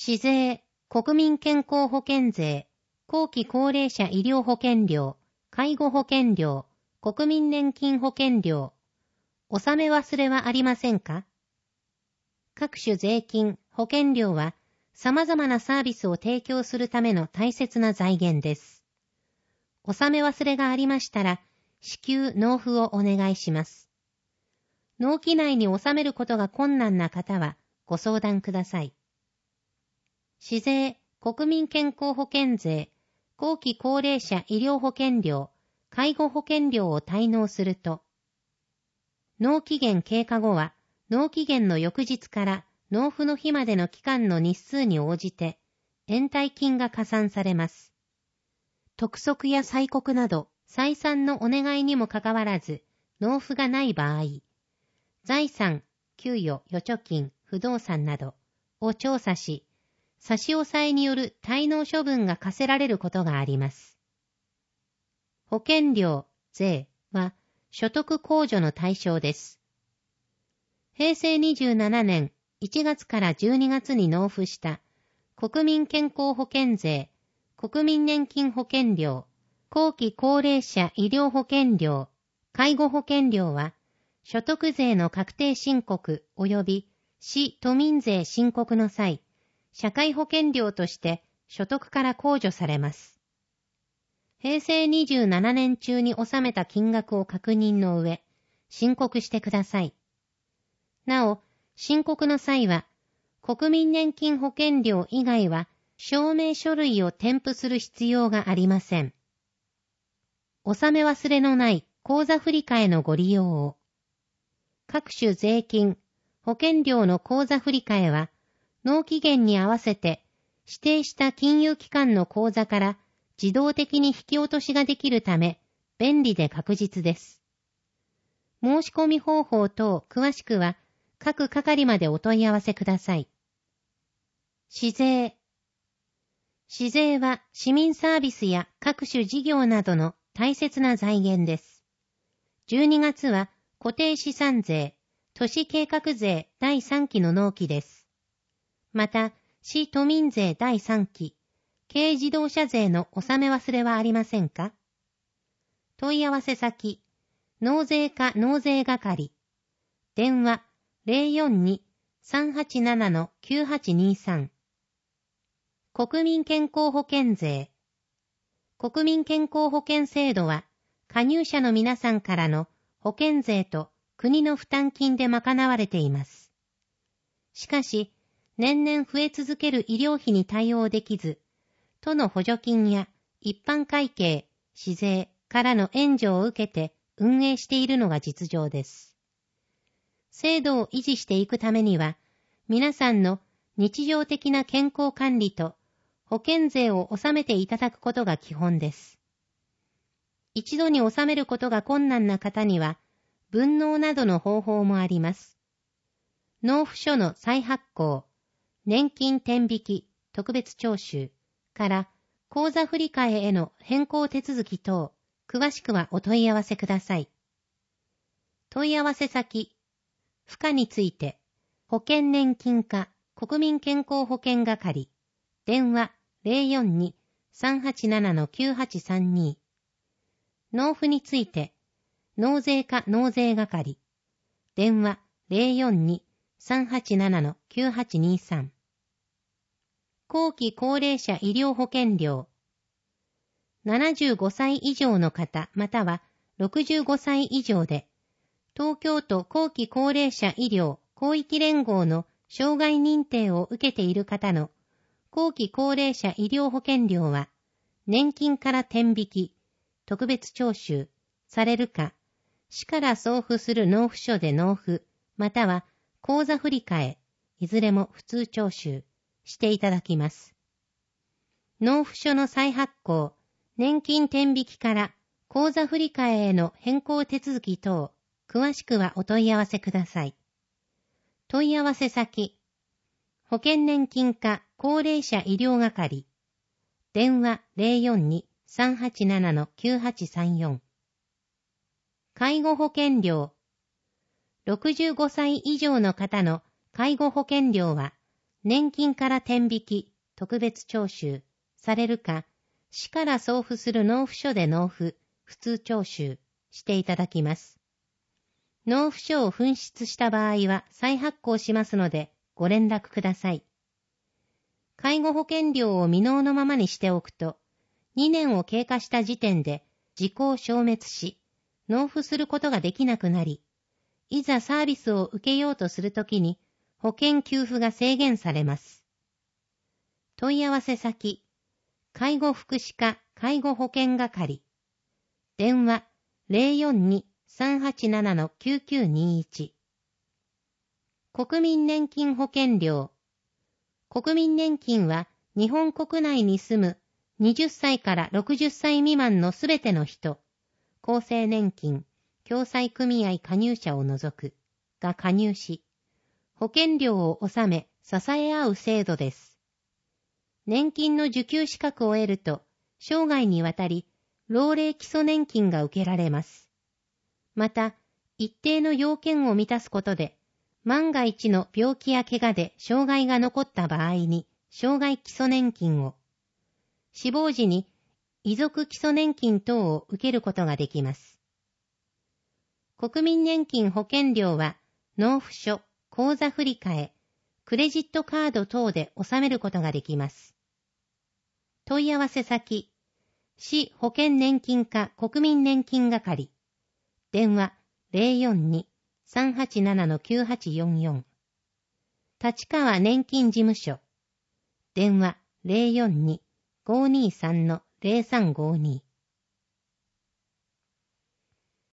市税、国民健康保険税、後期高齢者医療保険料、介護保険料、国民年金保険料、納め忘れはありませんか？各種税金、保険料は様々なサービスを提供するための大切な財源です。納め忘れがありましたら、至急納付をお願いします。納期内に納めることが困難な方はご相談ください。市税、国民健康保険税、後期高齢者医療保険料、介護保険料を滞納すると、納期限経過後は、納期限の翌日から納付の日までの期間の日数に応じて、延滞金が加算されます。督促や催告など、再三のお願いにもかかわらず、納付がない場合、財産、給与、預貯金、不動産などを調査し、差し押さえによる滞納処分が課せられることがあります。保険料、税は所得控除の対象です。平成27年1月から12月に納付した国民健康保険税、国民年金保険料、後期高齢者医療保険料、介護保険料は所得税の確定申告及び市都民税申告の際、社会保険料として所得から控除されます。平成27年中に納めた金額を確認の上、申告してください。なお、申告の際は、国民年金保険料以外は証明書類を添付する必要がありません。納め忘れのない口座振替のご利用を。各種税金、保険料の口座振替は、納期限に合わせて指定した金融機関の口座から自動的に引き落としができるため便利で確実です。申し込み方法等詳しくは各係までお問い合わせください。市税。市税は市民サービスや各種事業などの大切な財源です。12月は固定資産税、都市計画税第3期の納期です。また、市都民税第3期、軽自動車税の納め忘れはありませんか？問い合わせ先、納税課納税係、電話 042-387-9823。国民健康保険税。国民健康保険制度は、加入者の皆さんからの保険税と国の負担金で賄われています。しかし、年々増え続ける医療費に対応できず、都の補助金や一般会計、市税からの援助を受けて運営しているのが実情です。制度を維持していくためには、皆さんの日常的な健康管理と保険税を納めていただくことが基本です。一度に納めることが困難な方には、分納などの方法もあります。納付書の再発行、年金天引き、特別徴収から口座振替への変更手続き等、詳しくはお問い合わせください。問い合わせ先、付加について、保険年金課国民健康保険係、電話 042-387-9832。納付について、納税課納税係、電話 042-387-9823。後期高齢者医療保険料。75歳以上の方または65歳以上で、東京都後期高齢者医療広域連合の障害認定を受けている方の後期高齢者医療保険料は、年金から転引き、特別徴収されるか、市から送付する納付書で納付、または口座振替、いずれも普通徴収していただきます。納付書の再発行、年金転引きから口座振替への変更手続き等、詳しくはお問い合わせください。問い合わせ先、保険年金課高齢者医療係、電話 042-387-9834。介護保険料。65歳以上の方の介護保険料は、 年金から天引き、特別徴収されるか、市から送付する納付書で納付、普通徴収していただきます。納付書を紛失した場合は再発行しますのでご連絡ください。介護保険料を未納のままにしておくと、2年を経過した時点で時効消滅し、納付することができなくなり、いざサービスを受けようとするときに保険給付が制限されます。問い合わせ先、介護福祉課介護保険係。電話 042-387-9921。国民年金保険料。国民年金は日本国内に住む20歳から60歳未満のすべての人、厚生年金、共済組合加入者を除くが加入し、保険料を納め支え合う制度です。年金の受給資格を得ると、生涯にわたり老齢基礎年金が受けられます。また、一定の要件を満たすことで、万が一の病気や怪我で障害が残った場合に、生涯基礎年金を、死亡時に遺族基礎年金等を受けることができます。国民年金保険料は、納付書、口座振替、クレジットカード等で納めることができます。問い合わせ先、市保険年金課国民年金係。電話 042-387-9844。立川年金事務所。電話 042-523-0352。